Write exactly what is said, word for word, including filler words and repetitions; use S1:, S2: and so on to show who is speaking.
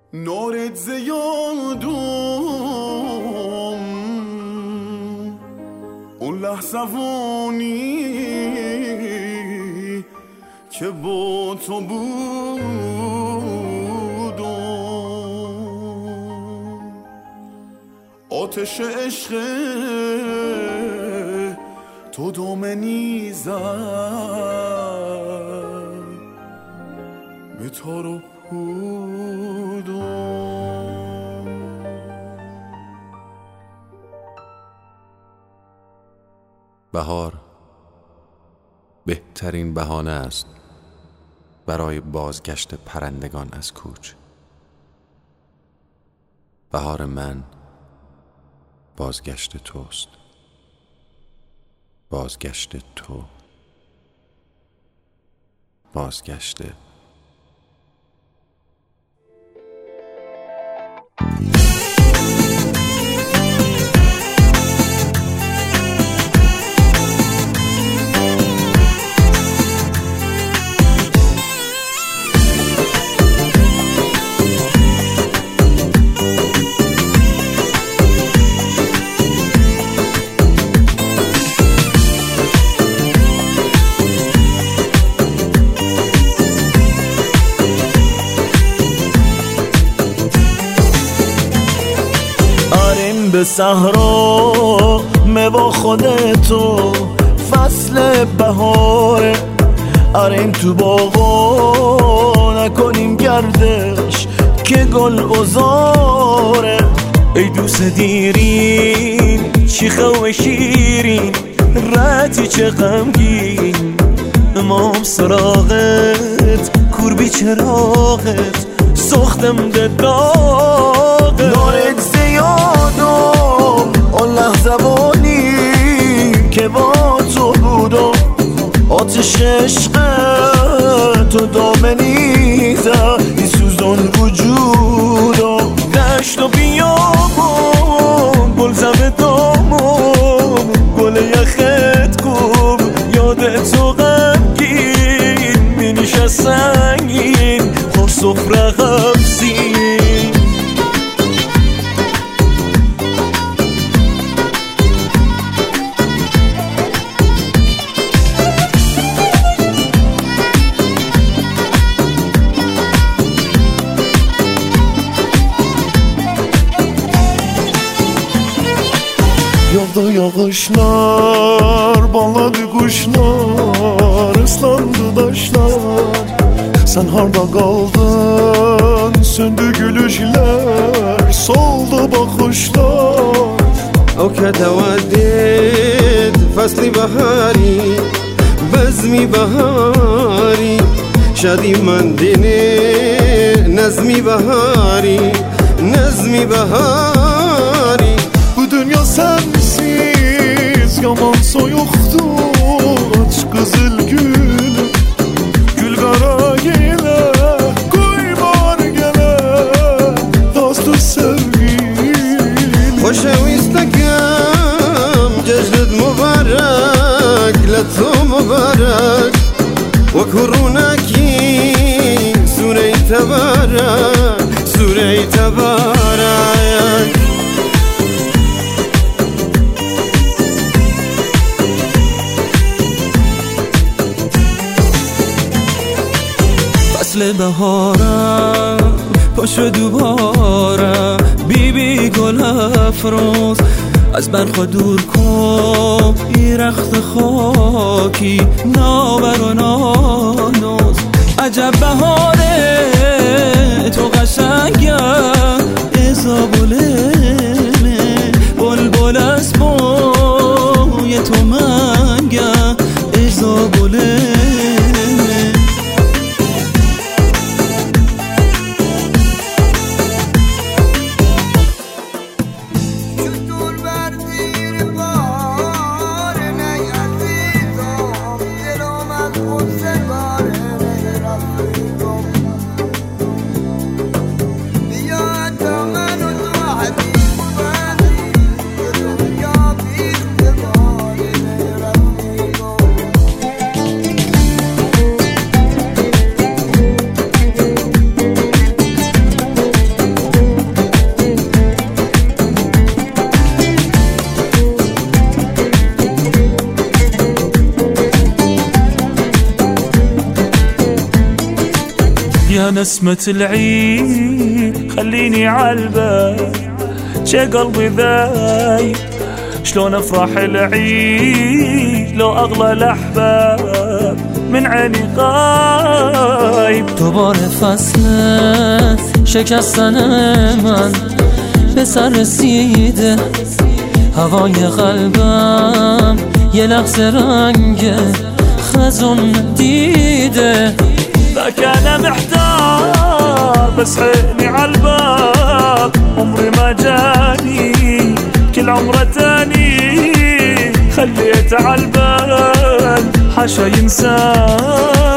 S1: نارت زیادم اون لحظوانی که با تو بودم، آتش عشق تو دامنی زد به تارو پودم.
S2: بهار بهترین بهانه است برای بازگشت پرندگان از کوچ. بهار من بازگشت توست، بازگشت تو، بازگشت
S3: به صحرا موا خودتو فصل بهاره، آریم تو باغا نکنیم گردش که گل بزاره. ای دوست دیرین شیخه و شیرین رتی چه غمگین، امام سراغت کوربی چراغت سختم ده داغه. نارت زیادم اون لحظوانی که با تو بودم، آتش عشق تو دامنی زد این سوزان وجودم. دشت و بیابون گل زمه دامون گل یخت کن یادت تو غمگین مینیش از سنگین خور سفره غمزین. Yağdı yağışlar, bağladı kuşlar, ıslandı taşlar. Sen harda kaldın, söndü gülüşler, soldu bakışlar.
S4: او که تودید فصلی بهاری بزمی بهاری شادی من دینه نظمی بهاری نظمی بهاری.
S3: Bu dünya sensiz yaman soyuqdur, aç qızıl gülüm gül qara yelə qoymar gələ dostu sevgilim.
S4: خوشویستکم جشنت مبارک لطو مبارک و کرونکی سوره تبارک سوره تبارک.
S5: فصل بهارم پاشو دوباره بی بی گل افروز از برخا دور کن ای رخت خاکی نابر و نانوز. عجب بهاره تو قشنگم ازابولمه بلبل از بوی تو منگم ازابولمه. يا نسمة العيد خليني عالبال شي قلبي ذايب شلون افرح العيد لو اغلى الاحباب من عيني غايب.
S6: دوباره فصل شکستن من به سر رسیده هوای قلبم یه لحظه رنگ خزون دیده.
S5: ذاك انا محتار بس عيني عالباب عمري ما جاني كل عمره تاني خليته عالبال حاشا ينساني.